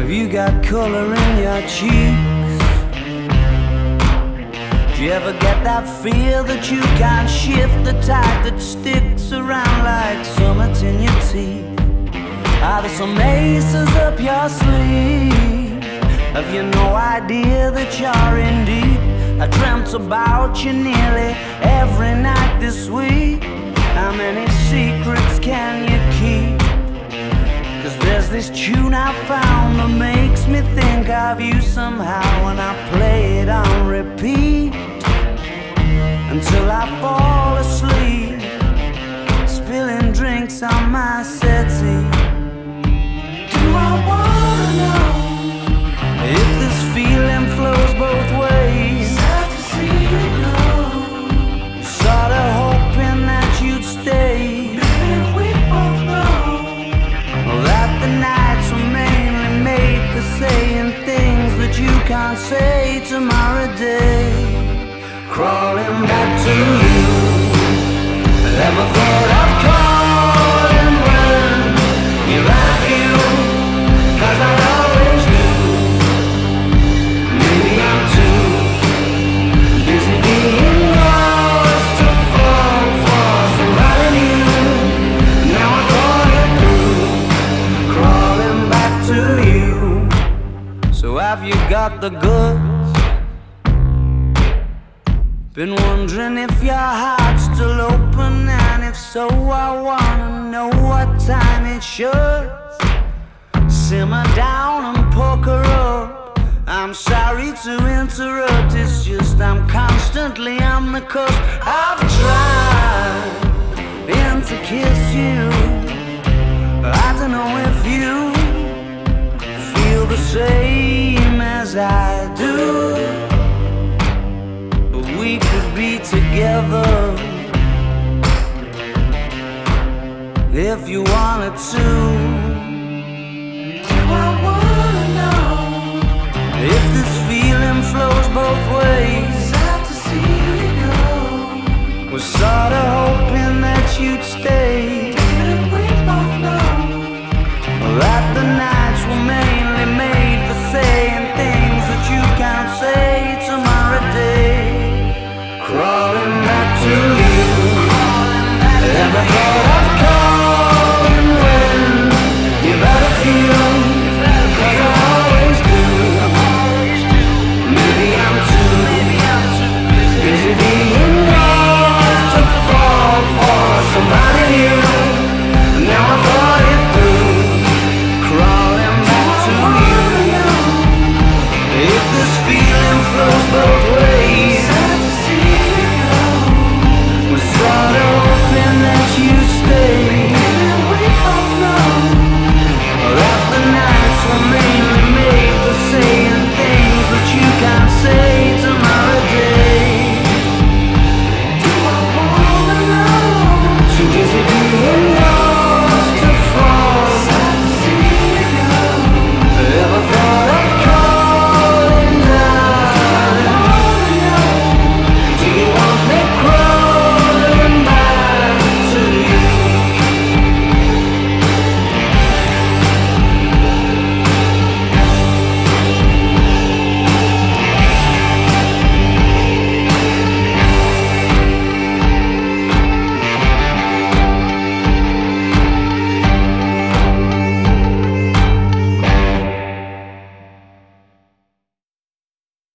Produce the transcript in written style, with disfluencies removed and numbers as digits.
you got color in your cheeks? Do you ever get that feel that you can't shift, the tide that sticks around like summits in your teeth? Are there some aces up your sleeve? Have you no idea that you're in deep? I dreamt about you nearly every night this week. How many secrets can you keep? 'Cause there's this tune I found that makes me think of you somehow, and I play it on repeat until I fall asleep, spilling drinks on my settee. Do I wanna know if this feeling flows both ways? Sad to see you go. Sorta hoping that you'd stay. Maybe we both know that the nights were mainly made for saying things that you can't say tomorrow day. Crawling back to you, never thought of calling when you're at you, 'cause I always do. Maybe I'm too busy being lost to fall for somebody new. Now I thought it through, crawling back to you. So have you got the goods? Been wondering if your heart's still open, and if so, I wanna know what time it should. Simmer down and poker up. I'm sorry to interrupt, it's just I'm constantly on the cusp. I've tried been to kiss you. I don't know if you feel the same as I do. We could be together if you wanted to.